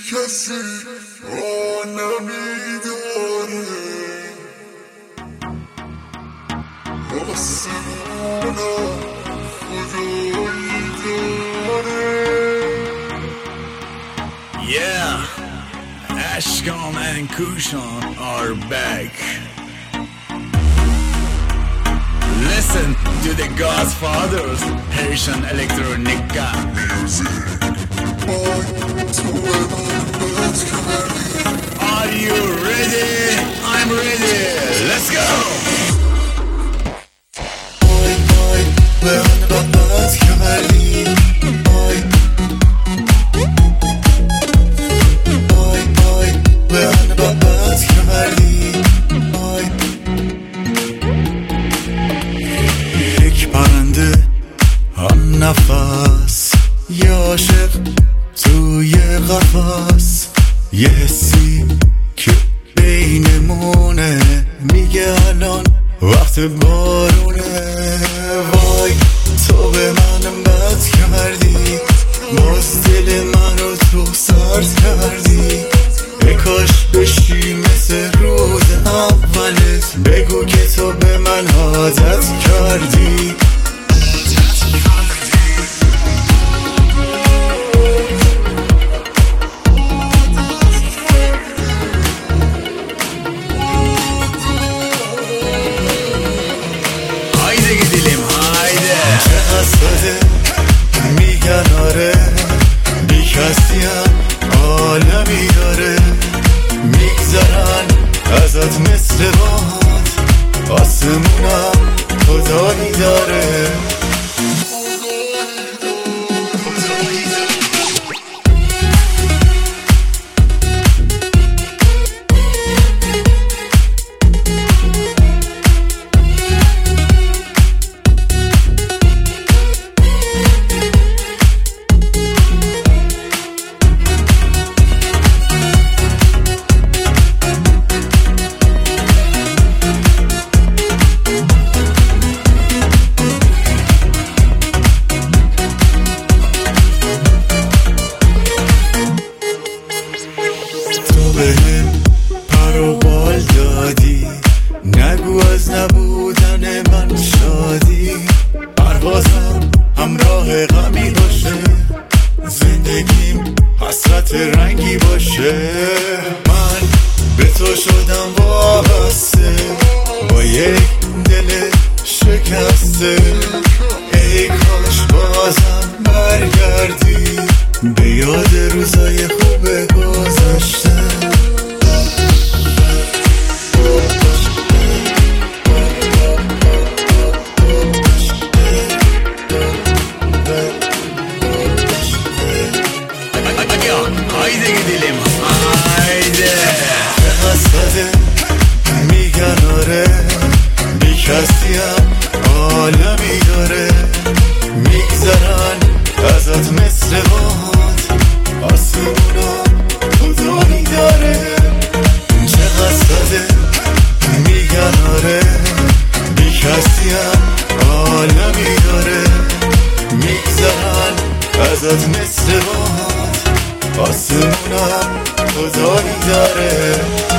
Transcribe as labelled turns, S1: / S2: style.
S1: کسی نمیداره آسمونم خدایی داره.
S2: Yeah, Ashkan and Kushan are back. Listen to the Godfathers, Persian Electronica music. Are you ready? I'm ready. Let's go.
S3: یک پرنده هم نفس، یه عاشق توی قفس، یه حسی که بینمونه میگه الان وقت بارونه. وای تو به من بد کردی، باز دل منو تو سرد کردی. کاش بشی مثل روز اولت، بگو که تو به من عادت کردی.
S2: Haydi gidelim haydi.
S3: چقدر ساده میگن آره، بی کسیم عالمی داره. میگذرن ازت مثل باد، آسمونم خدایی داره. بهم پر و بال دادی، نگو از نبودن من شادی. پروازم همراه غمی باشه، زندگیم حسرت رنگی باشه. من به تو شدم وابسته، با یک دل شکسته. ای کاش بازم برگردی به یاد روزای خوب گذشته.
S2: Haydi gidelim haydi.
S3: چقدر ساده میگن آره، بی کسیم عالمی داره. میگذرن ازت مثل باد، آسمونم خدایی داره. چقدر ساده میگن آره، بی کسیم عالمی داره. میگذرن ازت مثل باد، آسمونم خدایی داره.